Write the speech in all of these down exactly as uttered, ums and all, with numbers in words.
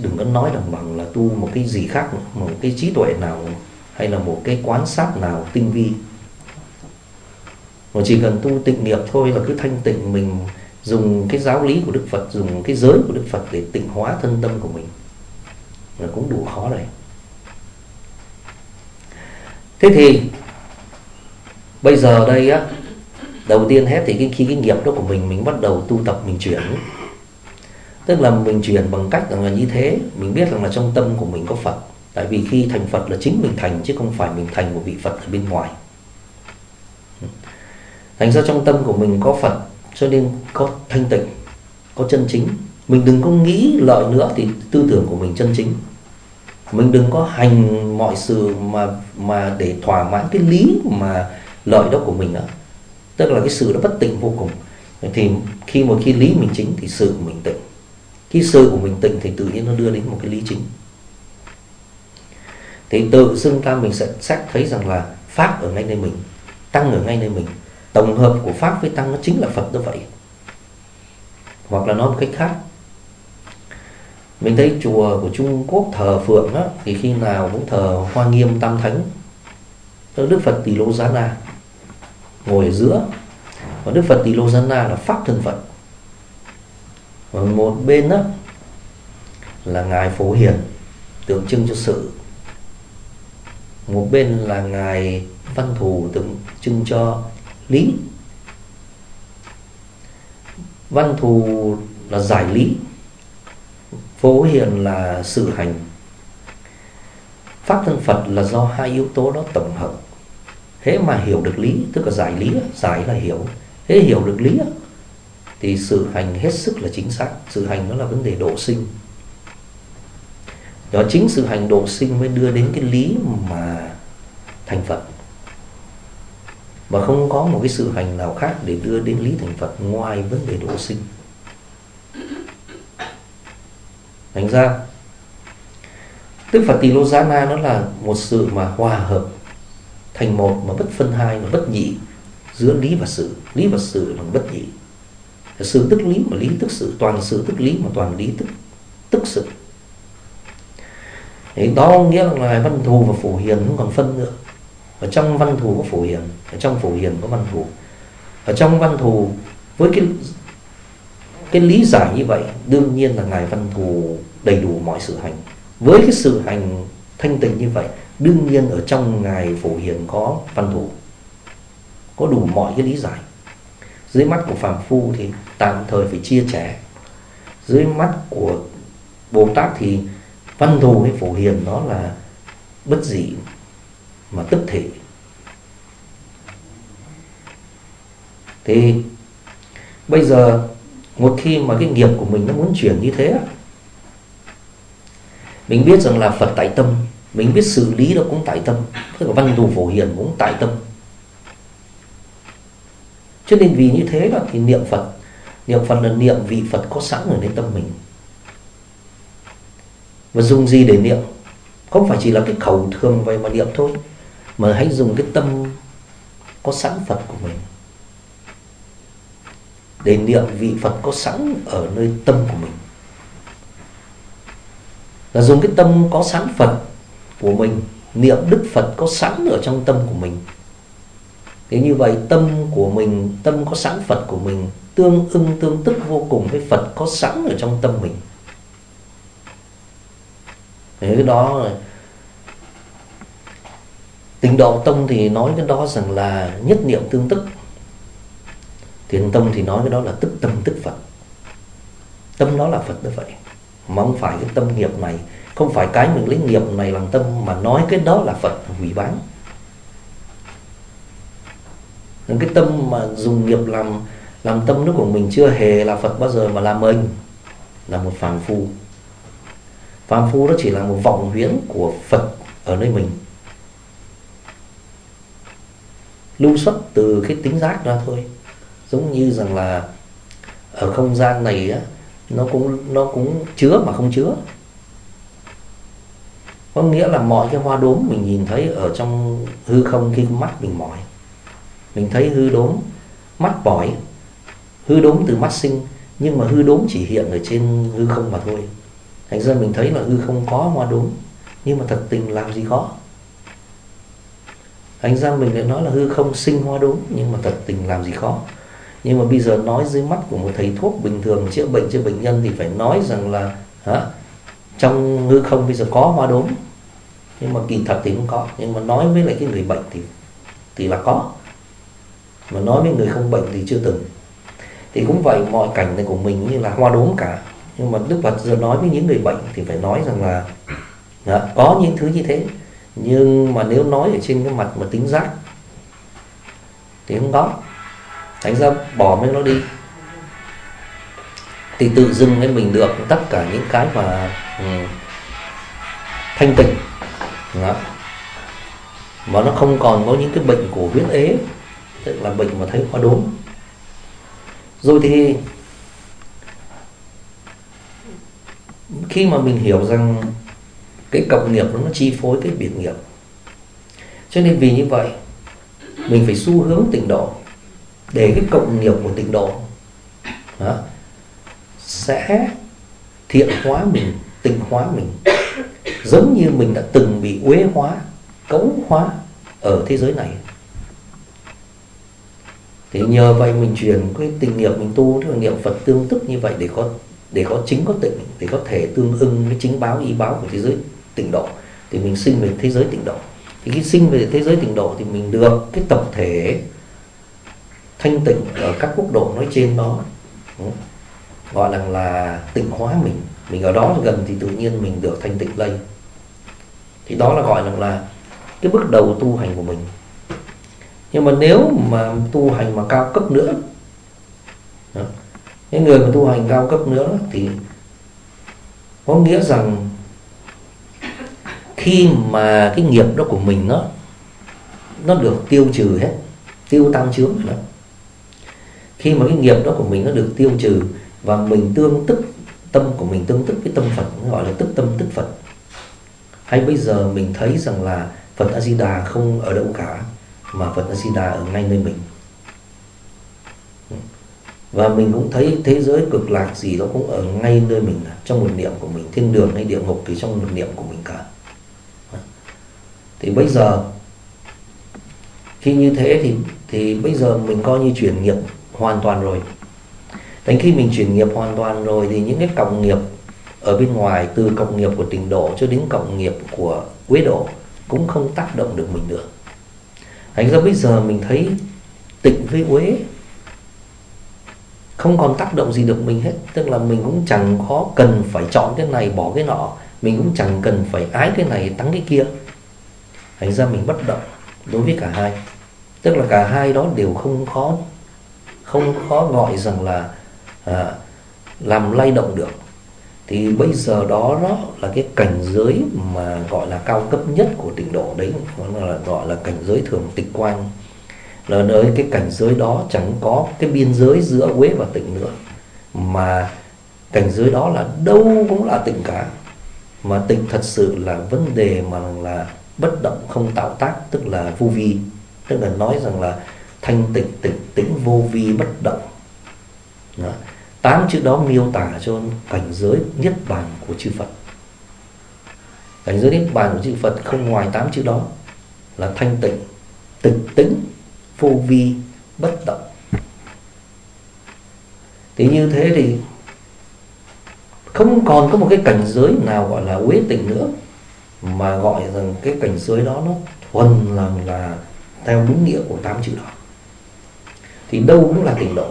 đừng có nói rằng bằng là tu một cái gì khác nữa, một cái trí tuệ nào hay là một cái quan sát nào tinh vi. Mà chỉ cần tu tịnh nghiệp thôi là cứ thanh tịnh, mình dùng cái giáo lý của Đức Phật, dùng cái giới của Đức Phật để tịnh hóa thân tâm của mình là cũng đủ khó rồi. Thế thì bây giờ đây á, đầu tiên hết thì cái, khi cái nghiệp đó của mình mình bắt đầu tu tập, mình chuyển. Tức là mình chuyển bằng cách rằng là như thế, mình biết rằng là trong tâm của mình có Phật. Tại vì khi thành Phật là chính mình thành, chứ không phải mình thành một vị Phật ở bên ngoài. Thành ra trong tâm của mình có Phật, cho nên có thanh tịnh, có chân chính. Mình đừng có nghĩ lợi nữa thì tư tưởng của mình chân chính. Mình đừng có hành mọi sự mà mà để thỏa mãn cái lý mà lợi đó của mình nữa. Tức là cái sự đó bất tịnh vô cùng. Thì khi một khi lý mình chính thì sự của mình tịnh. Khi sự của mình tịnh thì tự nhiên nó đưa đến một cái lý chính. Thì tự dưng ta mình sẽ xét thấy rằng là Pháp ở ngay nơi mình, Tăng ở ngay nơi mình. Tổng hợp của Pháp với Tăng nó chính là Phật đó vậy. Hoặc là nói một cách khác, mình thấy chùa của Trung Quốc thờ Phượng á, thì khi nào cũng thờ Hoa Nghiêm Tam Thánh. Đức Phật Tỳ Lô Giá Na ngồi ở giữa, và Đức Phật Tỳ Lô Giá Na là Pháp thân Phật. Và một bên đó là Ngài Phổ Hiền tượng trưng cho sự, một bên là Ngài Văn Thù tượng trưng cho lý. Văn Thù là giải lý, Phổ Hiền là sự hành. Pháp thân Phật là do hai yếu tố đó tổng hợp. Thế mà hiểu được lý, tức là giải lý, giải là hiểu. Thế hiểu được lý thì sự hành hết sức là chính xác. Sự hành đó là vấn đề độ sinh. Đó, chính sự hành độ sinh mới đưa đến cái lý mà thành Phật. Và không có một cái sự hành nào khác để đưa đến lý thành Phật ngoài vấn đề độ sinh. Thành ra Đức Phật Tỳ Lô Giá Na nó là một sự mà hòa hợp thành một, mà bất phân hai, mà bất nhị giữa lý và sự. Lý và sự là bất nhị. Sự tức lý mà lý tức sự, toàn sự tức lý mà toàn lý tức tức sự. Thì đó nghĩa là Ngài Văn Thù và Phổ Hiền không còn phân nữa. Ở trong Văn Thù có Phổ Hiền, ở trong Phổ Hiền có Văn Thù. Ở trong Văn Thù với cái cái lý giải như vậy, đương nhiên là Ngài Văn Thù đầy đủ mọi sự hành. Với cái sự hành thanh tịnh như vậy, đương nhiên ở trong Ngài Phổ Hiền có Văn Thù, có đủ mọi cái lý giải. Dưới mắt của phàm phu thì tạm thời phải chia sẻ. Dưới mắt của Bồ Tát thì Văn Thù hay Phổ Hiền nó là bất dị mà tức thị. Thì bây giờ một khi mà cái nghiệp của mình nó muốn chuyển như thế, mình biết rằng là Phật tại tâm, mình biết sự lý đó cũng tại tâm, tức là Văn Thù Phổ Hiền cũng tại tâm. Cho nên vì như thế đó thì niệm Phật, niệm Phật là niệm vị Phật có sẵn ở nơi tâm mình. Và dùng gì để niệm? Không phải chỉ là cái khẩu thường vậy mà niệm thôi, mà hãy dùng cái tâm có sẵn Phật của mình để niệm vị Phật có sẵn ở nơi tâm của mình. Là dùng cái tâm có sẵn Phật của mình niệm Đức Phật có sẵn ở trong tâm của mình. Thế như vậy tâm của mình, tâm có sẵn Phật của mình tương ưng tương tức vô cùng với Phật có sẵn ở trong tâm mình. Thế cái đó Tịnh Độ Tông thì nói cái đó rằng là nhất niệm tương tức. Thiền Tông thì nói cái đó là tức tâm tức Phật. Tâm đó là Phật như vậy, mà không phải cái tâm nghiệp này, không phải cái mình lấy nghiệp này làm tâm mà nói cái đó là Phật, hủy bán. Cái tâm mà dùng nghiệp làm làm tâm nước của mình chưa hề là Phật bao giờ, mà là mình, là một phàm phu. Phàm phu đó chỉ là một vọng huyễn của Phật ở nơi mình, lưu xuất từ cái tính giác ra thôi. Giống như rằng là ở không gian này á, nó cũng nó cũng chứa mà không chứa. Có nghĩa là mọi cái hoa đốm mình nhìn thấy ở trong hư không khi mắt mình mỏi, mình thấy hư đốm, mắt mỏi, hư đốm từ mắt sinh, nhưng mà hư đốm chỉ hiện ở trên hư không mà thôi. Thành ra mình thấy là hư không có hoa đốm, nhưng mà thật tình làm gì có. Thành ra mình lại nói là hư không sinh hoa đốm, nhưng mà thật tình làm gì có. Nhưng mà bây giờ nói dưới mắt của một thầy thuốc bình thường chữa bệnh cho bệnh nhân thì phải nói rằng là hả, trong hư không bây giờ có hoa đốm, nhưng mà kỳ thật thì không có. Nhưng mà nói với lại cái người bệnh thì thì là có, mà nói với người không bệnh thì chưa từng. Thì cũng vậy, mọi cảnh này của mình như là hoa đốm cả. Nhưng mà Đức Phật giờ nói với những người bệnh thì phải nói rằng là đó, có những thứ như thế. Nhưng mà nếu nói ở trên cái mặt mà tính giác thì không có. Thành ra bỏ mấy nó đi, thì tự dưng ấy mình được tất cả những cái mà ừ, thanh tịnh đó. Mà nó không còn có những cái bệnh của huyết ế, tức là bệnh mà thấy hoa đốm. Rồi thì khi mà mình hiểu rằng cái cộng nghiệp nó, nó chi phối cái biệt nghiệp, cho nên vì như vậy mình phải xu hướng tịnh độ, để cái cộng nghiệp của tịnh độ đó, sẽ thiện hóa mình, tịnh hóa mình, giống như mình đã từng bị uế hóa, cấu hóa ở thế giới này. Thì nhờ vậy mình truyền cái tình nghiệp mình tu, tức là niệm Phật tương tức như vậy để có để có chính có tịnh, để có thể tương ưng với chính báo y báo của thế giới tịnh độ, thì mình sinh về thế giới tịnh độ. Thì khi sinh về thế giới tịnh độ thì mình được cái tập thể thanh tịnh ở các quốc độ nói trên đó, gọi là là tịnh hóa mình. Mình ở đó gần thì tự nhiên mình được thanh tịnh lây. Thì đó là gọi là là cái bước đầu tu hành của mình. Nhưng mà nếu mà tu hành mà cao cấp nữa, cái người mà tu hành cao cấp nữa thì có nghĩa rằng khi mà cái nghiệp đó của mình nó nó được tiêu trừ hết, tiêu tam chướng đó. Khi mà cái nghiệp đó của mình nó được tiêu trừ và mình tương tức, tâm của mình tương tức với tâm Phật, gọi là tức tâm tức Phật. Hay bây giờ mình thấy rằng là Phật A Di Đà không ở đâu cả, mà Phật A Di Đà ở ngay nơi mình. Và mình cũng thấy thế giới cực lạc gì nó cũng ở ngay nơi mình, trong một niệm của mình. Thiên đường hay địa ngục thì trong một niệm của mình cả. Thì bây giờ khi như thế thì thì bây giờ mình coi như chuyển nghiệp hoàn toàn rồi. Đến khi mình chuyển nghiệp hoàn toàn rồi thì những cái cộng nghiệp ở bên ngoài, từ cộng nghiệp của tịnh độ cho đến cộng nghiệp của uế độ, cũng không tác động được mình nữa. Thành ra bây giờ mình thấy tịnh với uế không còn tác động gì được mình hết. Tức là mình cũng chẳng có cần phải chọn cái này bỏ cái nọ, mình cũng chẳng cần phải ái cái này tắng cái kia. Thành ra mình bất động đối với cả hai. Tức là cả hai đó đều không khó Không khó gọi rằng là à, làm lay động được. Thì bây giờ đó, đó là cái cảnh giới mà gọi là cao cấp nhất của tịnh độ. Đấy là gọi là cảnh giới thường tịch quang. Là nơi cái cảnh giới đó chẳng có cái biên giới giữa uế và tịnh nữa, mà cảnh giới đó là đâu cũng là tịnh cả. Mà tịnh thật sự là vấn đề mà là bất động không tạo tác, tức là vô vi. Tức là nói rằng là thanh tịnh, tịnh tĩnh, vô vi, bất động. Đó. Tám chữ đó miêu tả cho cảnh giới niết bàn của chư Phật. Cảnh giới niết bàn của chư Phật không ngoài tám chữ đó, là thanh tịnh, tịch tĩnh, vô vi, bất động. Thì như thế thì không còn có một cái cảnh giới nào gọi là uế tịnh nữa, mà gọi rằng cái cảnh giới đó nó thuần là, là theo đúng nghĩa của tám chữ đó. Thì đâu cũng là tịnh độ.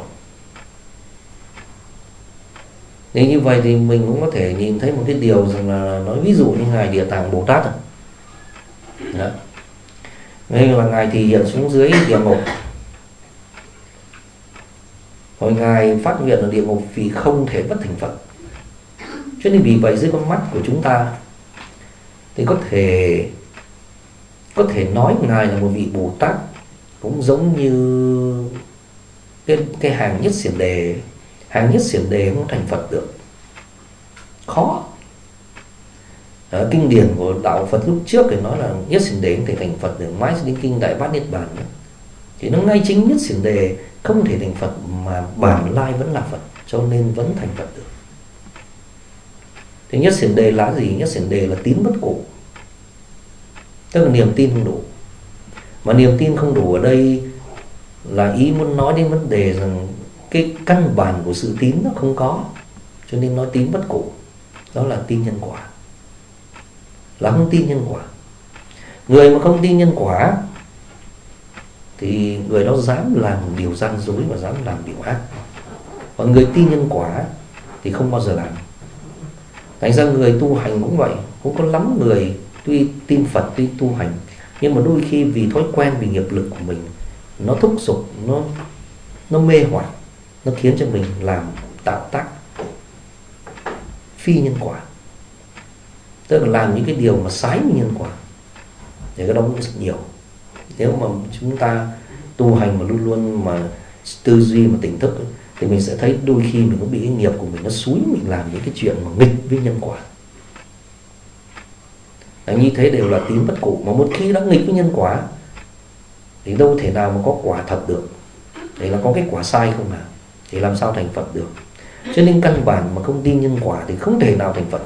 Nếu như vậy thì mình cũng có thể nhìn thấy một cái điều rằng là, nói ví dụ như Ngài Địa Tạng Bồ Tát. Đó. Đây là Ngài thì hiện xuống dưới địa ngục. Hồi Ngài phát nguyện ở địa ngục vì không thể bất thành Phật. Cho nên vì vậy dưới con mắt của chúng ta thì có thể có thể nói Ngài là một vị Bồ Tát, cũng giống như cái, cái hàng nhất xiển đề. Hàng nhất xiển đề không thành Phật được, khó. Ở kinh điển của đạo Phật lúc trước thì nói là nhất xiển đề không thể thành Phật được, mãi đến kinh Đại Bát Niết Bàn nữa. Thì nó ngay chính nhất xiển đề không thể thành Phật, mà bản lai vẫn là Phật, cho nên vẫn thành Phật được. Thì nhất xiển đề là gì? Nhất xiển đề là tín bất cụ, tức là niềm tin không đủ. Mà niềm tin không đủ ở đây là ý muốn nói đến vấn đề rằng cái căn bản của sự tín nó không có, cho nên nói tín bất cụ. Đó là tin nhân quả, là không tin nhân quả. Người mà không tin nhân quả thì người đó dám làm điều gian dối và dám làm điều ác. Còn người tin nhân quả thì không bao giờ làm. Thành ra người tu hành cũng vậy. Cũng có lắm người tuy tin Phật, tuy tu hành, nhưng mà đôi khi vì thói quen, vì nghiệp lực của mình, nó thúc giục, nó nó mê hoặc, nó khiến cho mình làm tạo tác phi nhân quả, tức là làm những cái điều mà trái với nhân quả. Thì cái đó cũng rất nhiều. Nếu mà chúng ta tu hành mà luôn luôn mà tư duy mà tỉnh thức, thì mình sẽ thấy đôi khi mình cũng bị cái nghiệp của mình nó xúi mình làm những cái chuyện mà nghịch với nhân quả. Là như thế đều là tín bất cụ. Mà một khi đã nghịch với nhân quả thì đâu thể nào mà có quả thật được. Thì là có cái quả sai không nào, thì làm sao thành Phật được. Cho nên căn bản mà không tin nhân quả thì không thể nào thành Phật.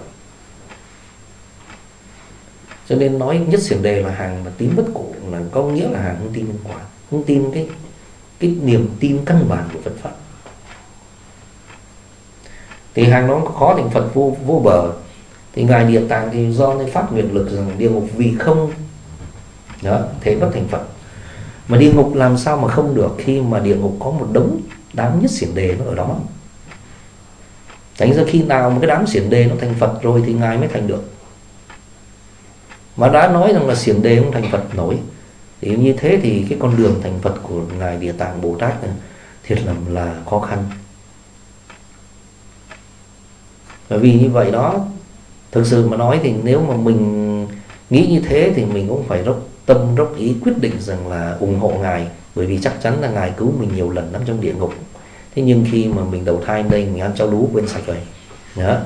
Cho nên nói nhất xiển đề là hàng mà tín bất cụ là có nghĩa là hàng không tin nhân quả, không tin cái cái niềm tin căn bản của Phật Pháp. Thì hàng đó khó thành Phật vô, vô bờ. Thì Ngài Địa Tạng thì do cái phát nguyện lực rằng địa ngục vì không đó, thế bất thành Phật. Mà địa ngục làm sao mà không được khi mà địa ngục có một đống đám nhất xiển đề nó ở đó. Thành ra khi nào mà cái đám xiển đề nó thành Phật rồi thì Ngài mới thành được. Mà đã nói rằng là xiển đề không thành Phật nổi, thì như thế thì cái con đường thành Phật của Ngài Địa Tạng Bồ Tát này, thiệt là là khó khăn. Bởi vì như vậy đó, thực sự mà nói thì nếu mà mình nghĩ như thế thì mình cũng phải dốc tâm dốc ý quyết định rằng là ủng hộ Ngài. Bởi vì chắc chắn là Ngài cứu mình nhiều lần lắm trong địa ngục. Thế nhưng khi mà mình đầu thai đây, mình ăn cháo đú quên sạch rồi đó.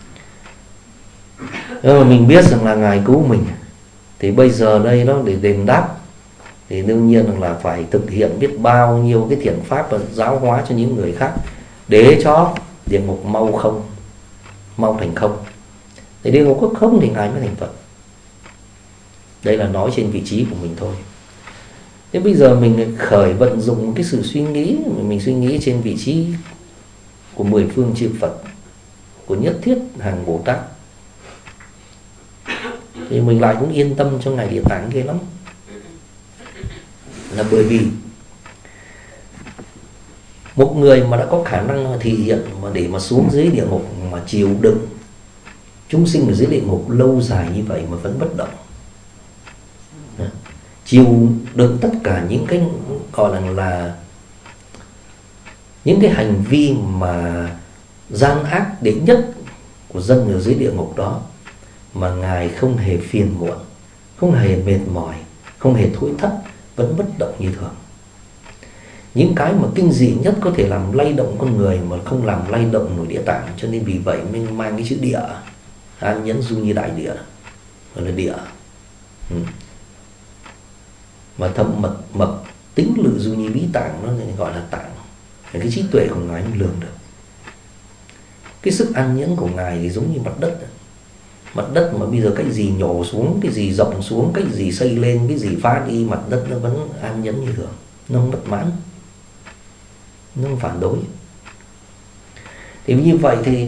Nếu mà mình biết rằng là Ngài cứu mình, thì bây giờ đây đó để đền đáp, thì đương nhiên là phải thực hiện biết bao nhiêu cái thiện pháp và giáo hóa cho những người khác, để cho địa ngục mau không, mau thành không. Thì địa ngục có không thì Ngài mới thành Phật. Đây là nói trên vị trí của mình thôi. Thế bây giờ mình khởi vận dụng cái sự suy nghĩ, mình suy nghĩ trên vị trí của mười phương chư Phật, của nhất thiết hàng Bồ Tát, thì mình lại cũng yên tâm cho Ngài Địa Tạng ghê lắm. Là bởi vì một người mà đã có khả năng thể hiện mà để mà xuống dưới địa ngục mà chịu đựng chúng sinh ở dưới địa ngục lâu dài như vậy mà vẫn bất động, chịu đựng tất cả những cái gọi là là những cái hành vi mà gian ác đến nhất của dân ở dưới địa ngục đó, mà Ngài không hề phiền muộn, không hề mệt mỏi, không hề thối thất, vẫn bất động như thường. Những cái mà kinh dị nhất có thể làm lay động con người mà không làm lay động nổi Địa Tạng. Cho nên vì vậy mình mang cái chữ địa, An Nhẫn Du Nhi Đại Địa, gọi là địa. ừ. Mà thâm mật mập tính lự Du Nhi Bí Tạng, nó gọi là tạng. Cái trí tuệ của Ngài mới lường được. Cái sức an nhẫn của Ngài thì giống như mặt đất. Mặt đất mà bây giờ cái gì nhổ xuống, cái gì rộng xuống, cái gì xây lên, cái gì phá đi, mặt đất nó vẫn an nhẫn như thường, nó không bất mãn, nó không phản đối. Thì như vậy thì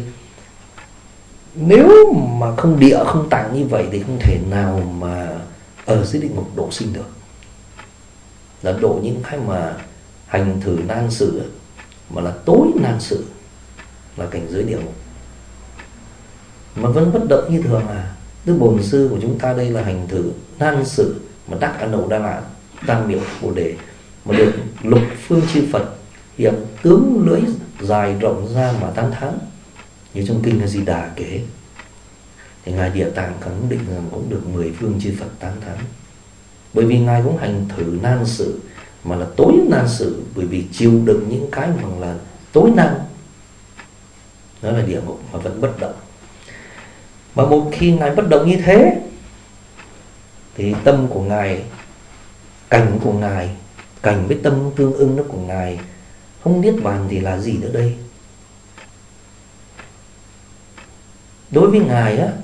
nếu mà không địa không tạng như vậy thì không thể nào mà ở dưới địa ngục độ sinh được. Là độ những cái mà hành thử nan sự, mà là tối nan sự, là cảnh giới địa ngục, mà vẫn bất động như thường. À, Đức Bổn Sư của chúng ta đây là hành thử nan sự mà đắc A Nậu Đa La Tam Miệu Bồ Đề, mà được lục phương chư Phật hiện tướng lưỡi dài rộng ra mà tán thán, như trong kinh A Di Đà kể. Thì Ngài Địa Tạng khẳng định rằng cũng được mười phương chư Phật tán thán. Bởi vì Ngài cũng hành thử nan sự, mà là tối nan sự, bởi vì chịu đựng những cái mà là tối nan, đó là địa ngục, mà vẫn bất động. Mà một khi Ngài bất động như thế thì tâm của Ngài, cảnh của Ngài, cảnh với tâm tương ưng đó của Ngài không niết bàn thì là gì nữa đây? Đối với Ngài á,